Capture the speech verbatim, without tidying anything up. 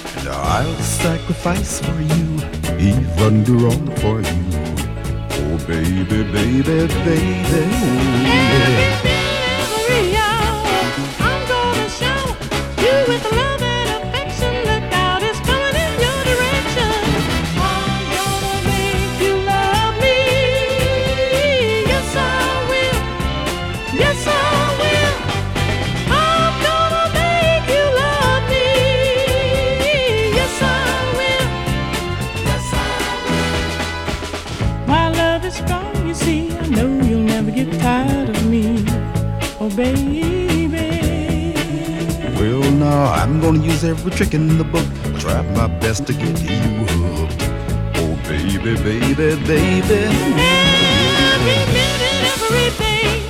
And I'll sacrifice for you, even do wrong for you. Oh, baby, baby, baby. Oh, yeah. Every hour, I'm gonna shower you with love and affection. Look out, it's coming in your direction. I'm gonna make you love me. Yes, I will. Yes, I will. I'm gonna make you love me. Yes, I will. Yes, I will. My love is strong, you see. I know you'll never get tired of me. Oh, baby. Well, now I'm gonna use every trick in the book, try my best to get you hooked. Oh, baby, baby, baby. Every minute, everything.